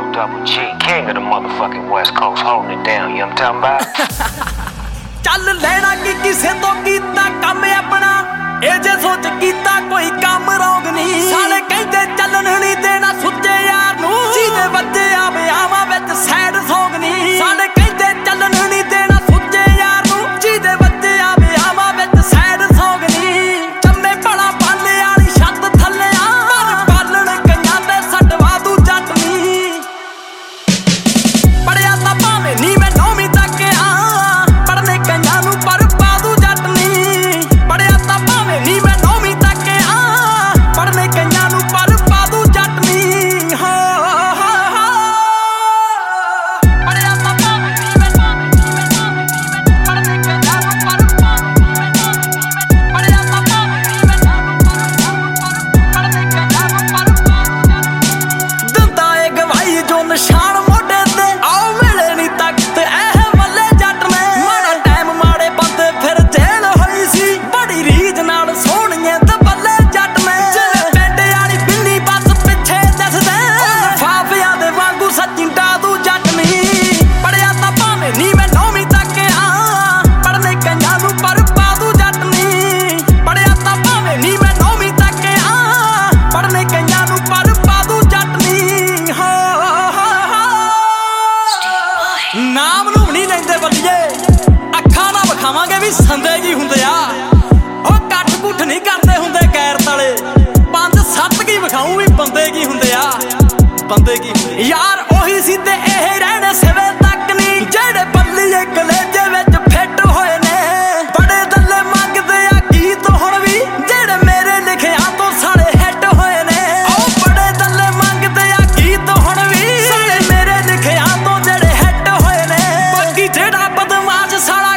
Double G, king of the motherfucking West Coast, holding it down, you know what I'm talking about? ਚੱਲ ਲੈਣਾ ਕੀ ਕਿਸੇ ਤੋਂ ਕੀਤਾ ਕੰਮ ਆਪਣਾ ਇਹ ਜੇ ਸੋਚ ਕੀਤਾ ਕੋਈ ਕੰਮ ਰੋਗ ਨਹੀਂ ਸਾਲੇ ਕਹਿੰਦੇ ਚੱਲਣ ਨਹੀਂ ਦੇਣਾ ਸੁੱਚੇ ਯਾਰ ਨੂੰ ਜਿਹਦੇ ਵੱਜੇ ਆਵੇ ਆਵਾਂ ਵਿੱਚ ਸੈਡ ਸੌਂਗ ਨਹੀਂ ਸਾਲੇ ਕਹਿੰਦੇ ਚੱਲਣ ਨਹੀਂ ਦੇਣਾ ਸੁੱਚੇ ਯਾਰ ਨੂੰ ਜਿਹਦੇ ਵੱਜੇ ਆਵੇ ਆਵਾਂ ਵਿੱਚ ਸੈਡ ਸੌਂਗ ਨਹੀਂ ਚੰਮੇ ਭਲਾ ਬਾਲੇ ਵਾਲੀ ਛੱਤ ਥੱਲੇ ਆ ਪਰ ਬਾਲਣ ਕਈਆਂ ਤੇ ਸੱਟਵਾ ਦੂ ਜੱਟ ਨਹੀਂ ਪੜਿਆ ਤਾਂ ਭਾਵੇਂ ਨਹੀਂ ਮੈਂ 9ਵੀਂ ਤੱਕ ਆ ਪੜਨੇ ਕਈਆਂ ਨੂੰ ਪਰ ਪਾ ਦੂ ਜੱਟ ਨਹੀਂ ਪੜਿਆ ਤਾਂ ਭਾਵੇਂ ਨਹੀਂ ਮੈਂ 9ਵੀਂ ਤੱਕ ਆ ਪੜਨੇ ਕਈਆਂ ਨੂੰ ਪਰ ਪਾ ਦੂ ਜੱਟ ਨਹੀਂ ਹੋ ਪੜਿਆ ਤਾਂ ਭਾਵੇਂ ਨਹੀਂ ਮੈਂ 9ਵੀਂ ਪੜਨੇ ਕਈਆਂ ਨੂੰ ਪਰ ਪਾ ਦੂ ਪੜਿਆ ਤਾਂ ਭਾਵੇਂ ਨਹੀਂ ਮੈਂ 9ਵੀਂ ਪੜਨੇ ਕਈਆਂ ਨੂੰ ਪਰ ਪਾ ਦੂ ਦਿੰਦਾ ਏ ਗਵਾਹੀ ਜੋ ਨਿਸ਼ਾਨ ਮੋਢੇ ਤੇ ਆਓ ਮਿਲੇ ਨਹੀਂ ਤਖਤ ਇਹ ਵੱਲੇ ਜੱਟ ਨੇ ਮਾੜਾ ਟਾਈਮ ਮਾੜੇ ਬੰਦੇ ਫਿਰ ਜੇਲ ਹੋਈ ਸੀ ਬੜੀ ਰੀਝ ਨਾਲ ਸੋਹਣੀਏ ਤੇ ਬੱਲੇ ਜੱਟ ਨੇ ਜਿਹੜੇ ਪਿੰਡ ਵਾਲੀ ਬਿੱਲੀ ਬੱਸ ਪਿੱਛੇ ਦੱਸਦੇ ਲਿਫਾਫਿਆਂ ਦੇ ਵਾਂਗੂ ਸੱਚੀ ਡਾਦੂ ਜੱਟ ਨਹੀਂ ਪੜਿਆ ਤਾਂ ਭਾਵੇਂ ਨਹੀਂ ਮੈਂ 9ਵੀਂ ਤੱਕ ਆ ਪੜਨੇ ਕਈਆਂ ਨੂੰ ਪਰ ਪਾਦੂ ਜੱਟ ਨਹੀਂ ਪੜਿਆ ਤਾਂ ਭਾਵੇਂ ਨਹੀਂ ਮੈਂ 9ਵੀਂ ਤੱਕ ਆ ਪੜਨੇ ਕਈਆਂ ਨੂੰ ਪਰ ਪਾਦੂ ਜੱਟ ਨਹੀਂ ਹੋ ਨਾਮ ਨੂੰ ਨਹੀਂ ਲੈਂਦੇ ਬੱਲੀਏ ਅੱਖਾਂ ਨਾਲ ਵਿਖਾਵਾਂਗੇ ਵੀ ਸੰਦੇ ਕੀ ਹੁੰਦੇ ਆ ਉਹ ਕੱਟ ਕੁੱਠ ਨਹੀਂ ਕਰਦੇ ਹੁੰਦੇ ਗੈਰਤ ਵਾਲੇ 5-7 ਕੀ ਵਿਖਾਉਂ ਵੀ ਬੰਦੇ ਕੀ ਹੁੰਦੇ ਆ ਬੰਦੇ ਕੀ ਯਾਰ ਉਹੀ ਸੀ ਤੇ ਇਹ ਰਹਿਣੇ ਸਿਵੇ ਤੱਕ ਨਹੀਂ ਜਿਹੜੇ ਬੱਲੀਏ ਕਲੇਜੇ ਵਿੱਚ ਫਿੱਟ ਹੋਏ ਨੇ ਬੜੇ ਦੱਲੇ ਮੰਗਦੇ ਆ ਗੀਤ ਹੁਣ ਵੀ ਜਿਹੜੇ ਮੇਰੇ ਲਿਖਿਆਂ ਤੋਂ ਸਾਲੇ ਹਿੱਟ ਹੋਏ ਨੇ ਉਹ ਬੜੇ ਦੱਲੇ ਮੰਗਦੇ ਆ ਗੀਤ ਹੁਣ ਵੀ ਸਾਲੇ ਮੇਰੇ ਲਿਖਿਆਂ ਤੋਂ ਜਿਹੜੇ ਹਿੱਟ ਹੋਏ ਨੇ ਬਾਕੀ ਜਿਹੜਾ ਬਦਮਾਸ਼ ਸਾਲਾ